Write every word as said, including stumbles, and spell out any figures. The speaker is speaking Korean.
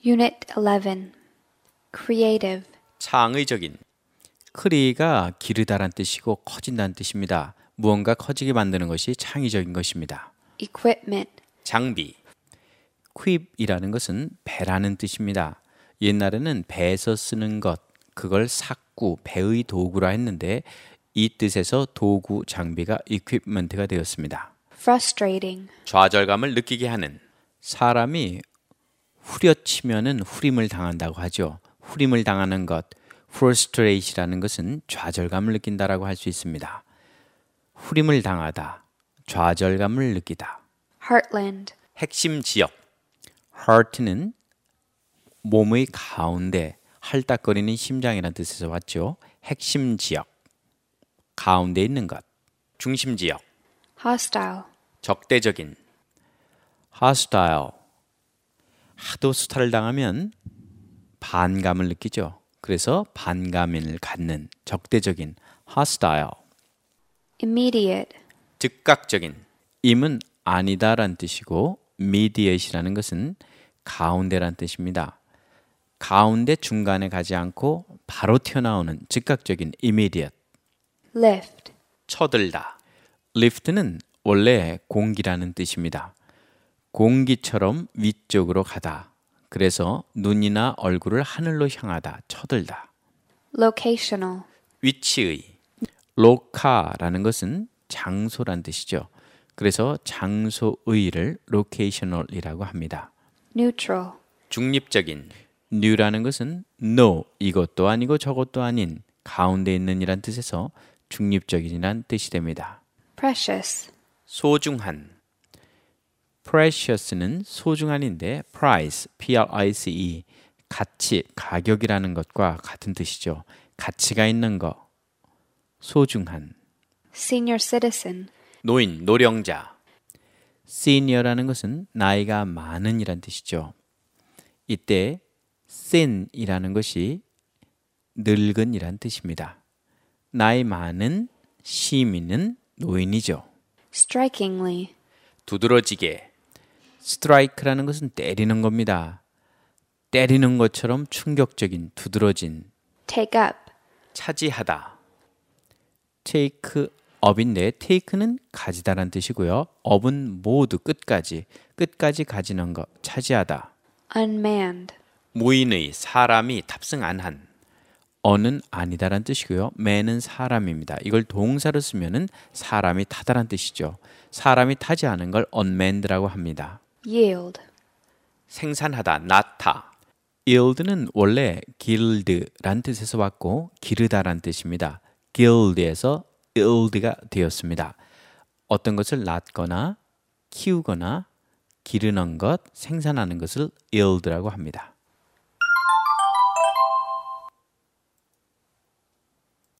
Unit eleven. Creative. 창의적인. 크리가 기르다란 뜻이고 커진다는 뜻입니다. 무언가 커지게 만드는 것이 창의적인 것입니다. Equipment. 장비. quip이라는 것은 배라는 뜻입니다. 옛날에는 배에서 쓰는 것, 그걸 삭구, 배의 도구라 했는데 이 뜻에서 도구, 장비가 equipment가 되었습니다. Frustrating. 좌절감을 느끼게 하는. 사람이 후려치면은 후림을 당한다고 하죠. 후림을 당하는 것, frustrate이라는 것은 좌절감을 느낀다라고 할 수 있습니다. 후림을 당하다, 좌절감을 느끼다. Heartland. 핵심 지역. heart는 몸의 가운데, 할딱거리는 심장이라는 뜻에서 왔죠. 핵심 지역, 가운데 있는 것. 중심 지역. Hostile. 적대적인. hostile. 하도 수탈을 당하면 반감을 느끼죠. 그래서 반감을 갖는, 적대적인. hostile. Immediate. 즉각적인. 임은 아니다란 뜻이고 immediate이라는 것은 가운데란 뜻입니다. 가운데 중간에 가지 않고 바로 튀어나오는 즉각적인 immediate. Lift. 쳐들다. lift는 원래 공기라는 뜻입니다. 공기처럼 위쪽으로 가다. 그래서 눈이나 얼굴을 하늘로 향하다, 쳐들다. Locational. 위치의. 로카라는 것은 장소란 뜻이죠. 그래서 장소의를 locational이라고 합니다. Neutral. 중립적인. new라는 것은 no, 이것도 아니고 저것도 아닌, 가운데 있는 이란 뜻에서 중립적인이란 뜻이 됩니다. Precious. 소중한. precious는 소중한인데 price, P-R-I-C-E, 가치, 가격이라는 것과 같은 뜻이죠. 가치가 있는 것, 소중한. Senior citizen. 노인, 노령자. senior라는 것은 나이가 많은 이란 뜻이죠. 이때 sen이라는 것이 늙은 이란 뜻입니다. 나이 많은 시민은 노인이죠. Strikingly. 두드러지게. strike라는 것은 때리는 겁니다. 때리는 것처럼 충격적인, 두드러진. Take up. 차지하다. take up인데 take는 가지다란 뜻이고요. up은 모두 끝까지, 끝까지 가지는 것, 차지하다. Unmanned. 무인의, 사람이 탑승 안 한. 어는 아니다란 뜻이고요. man은 사람입니다. 이걸 동사로 쓰면은 사람이 타다란 뜻이죠. 사람이 타지 않은 걸 unmanned라고 합니다. Yield. 생산하다, 낳다. yield는 원래 guild란 뜻에서 왔고 기르다란 뜻입니다. guild에서 yield가 되었습니다. 어떤 것을 낳거나 키우거나 기르는 것, 생산하는 것을 yield라고 합니다.